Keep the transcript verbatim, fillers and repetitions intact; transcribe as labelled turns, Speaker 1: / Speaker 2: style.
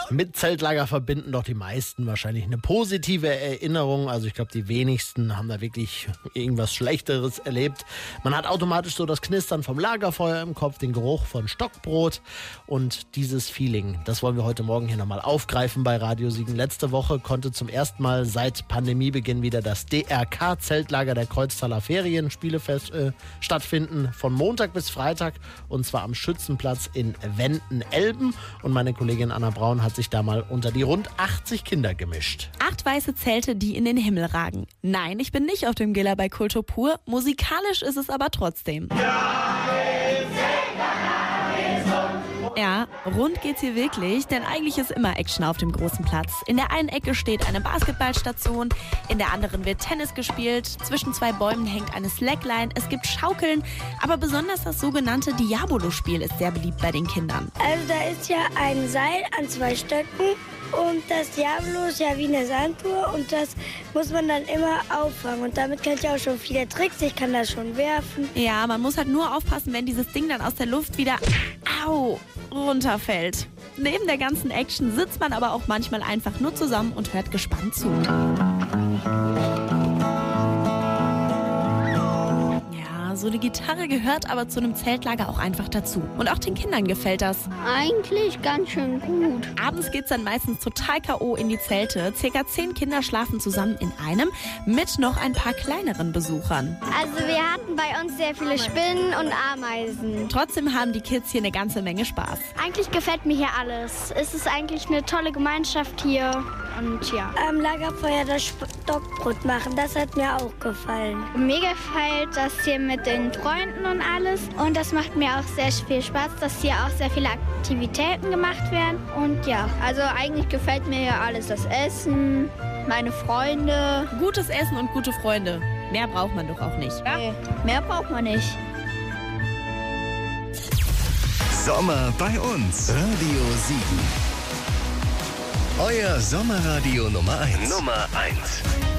Speaker 1: Mit Zeltlager verbinden doch die meisten wahrscheinlich eine positive Erinnerung. Also ich glaube, die wenigsten haben da wirklich irgendwas Schlechteres erlebt. Man hat automatisch so das Knistern vom Lagerfeuer im Kopf, den Geruch von Stockbrot und dieses Feeling. Das wollen wir heute Morgen hier nochmal aufgreifen bei Radio Siegen. Letzte Woche konnte zum ersten Mal seit Pandemiebeginn wieder das D R K-Zeltlager der Kreuztaler Ferienspielefest äh, stattfinden. Von Montag bis Freitag und zwar am Schützenplatz in Wenden-Elben. Und meine Kollegin Anna Braun hat sich da mal unter die rund achtzig Kinder gemischt.
Speaker 2: Acht weiße Zelte, die in den Himmel ragen. Nein, ich bin nicht auf dem Giller bei Kultur pur. Musikalisch ist es aber trotzdem. Ja, rund geht's hier wirklich, denn eigentlich ist immer Action auf dem großen Platz. In der einen Ecke steht eine Basketballstation, in der anderen wird Tennis gespielt, zwischen zwei Bäumen hängt eine Slackline, es gibt Schaukeln, aber besonders das sogenannte Diabolo-Spiel ist sehr beliebt bei den Kindern.
Speaker 3: Also da ist ja ein Seil an zwei Stöcken und das Diabolo ist ja wie eine Sanduhr und das muss man dann immer auffangen und damit kann ich auch schon viele Tricks, ich kann das schon werfen.
Speaker 2: Ja, man muss halt nur aufpassen, wenn dieses Ding dann aus der Luft wieder, au, runterfällt. Neben der ganzen Action sitzt man aber auch manchmal einfach nur zusammen und hört gespannt zu. So eine Gitarre gehört aber zu einem Zeltlager auch einfach dazu. Und auch den Kindern gefällt das.
Speaker 4: Eigentlich ganz schön gut.
Speaker 2: Abends geht's dann meistens total K O in die Zelte. Circa zehn Kinder schlafen zusammen in einem mit noch ein paar kleineren Besuchern.
Speaker 4: Also wir hatten bei uns sehr viele Spinnen und Ameisen.
Speaker 2: Trotzdem haben die Kids hier eine ganze Menge Spaß.
Speaker 4: Eigentlich gefällt mir hier alles. Es ist eigentlich eine tolle Gemeinschaft hier. Und ja.
Speaker 3: Am Lagerfeuer das Stockbrot machen, das hat mir auch gefallen.
Speaker 4: Mir gefällt das hier mit den Freunden und alles. Und das macht mir auch sehr viel Spaß, dass hier auch sehr viele Aktivitäten gemacht werden. Und ja, also eigentlich gefällt mir hier alles. Das Essen, meine Freunde.
Speaker 2: Gutes Essen und gute Freunde. Mehr braucht man doch auch nicht.
Speaker 4: Ja? Nee, mehr braucht man nicht.
Speaker 5: Sommer bei uns. Radio Siegen. Euer Sommerradio Nummer eins. Nummer eins.